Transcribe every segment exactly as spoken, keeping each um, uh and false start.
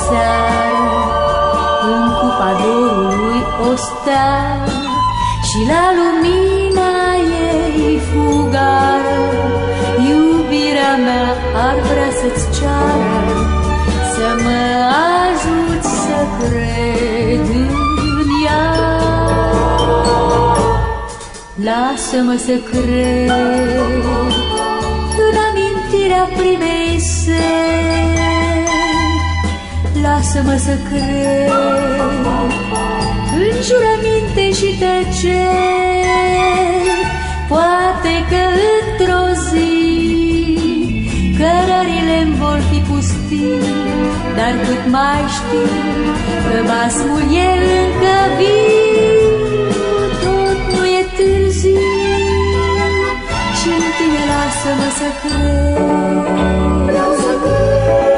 seară, în cupa dorului o stea, și la lumina ei fugară, iubirea mea ar vrea să-ți ceară să mă ajut să cred în ea. Lasă-mă să cred în amintirea primei seri, lasă-mă să cred în jurăminte și tăceri. Poate că într-o zi cărările-mi vor fi pustii, dar cât mai știu că basmul e încă viu, tot nu e târziu și în tine lasă-mă să cred. Să cred.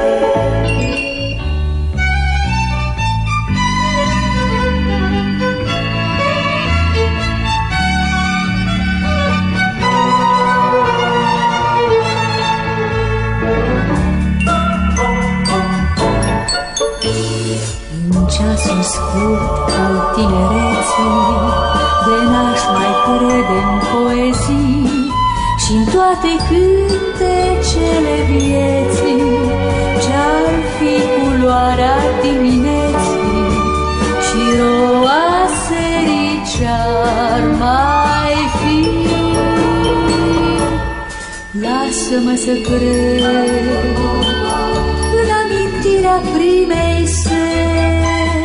Ceasul scurt al tinereții, de n-aș mai crede în poezii și-n toate cântecele vieții, ce-ar fi culoarea dimineții și roa serii ce-ar mai fi. Lasă-mă să cred în amintirea primei seri,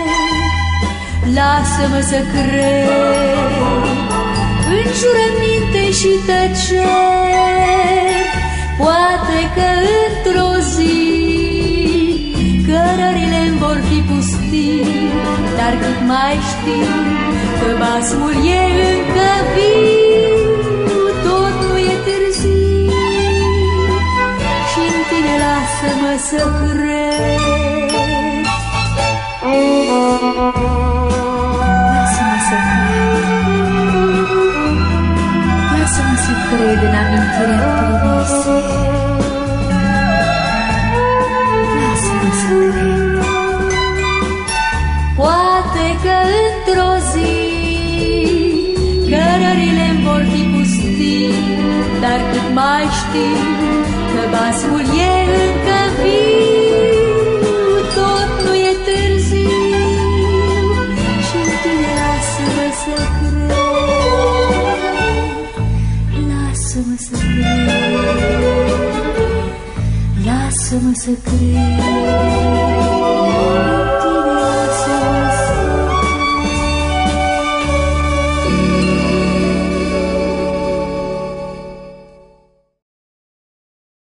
lasă-mă să cred în jurăminte și tăceri. Poate că într-o zi cărările-mi vor fi pustii, dar cât mai știu că basmul e încă viu, tot nu e târziu și în tine lasă-mă să cred. Lasă-mă să cred, lasă-mă să cred în amintirea primei seri, lasă-mă să cred. Poate că într-o zi cărările-mi vor fi pustii, dar cât mai știu că basmul e încă viu, tot nu e târziu și în tine lasă-mă să cred. Lasă-mă să cred, lasă-mă să cred.